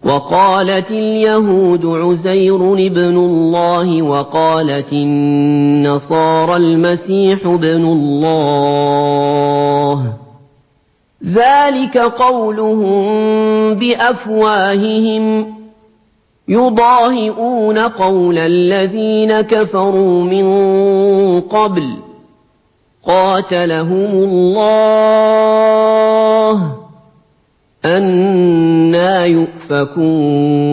وَقَالَتِ الْيَهُودُ عُزَيْرٌ ابْنُ اللَّهِ وَقَالَتِ النَّصَارَى الْمَسِيحُ ابْنُ اللَّهِ ۖ ذَٰلِكَ قَوْلُهُم بِأَفْوَاهِهِمْ ۖ يُضَاهِئُونَ قَوْلَ الَّذِينَ كَفَرُوا مِن قَبْلُ ۚ قَاتَلَهُمُ اللَّهُ ۚ أَنَّىٰ يُؤْفَكُونَ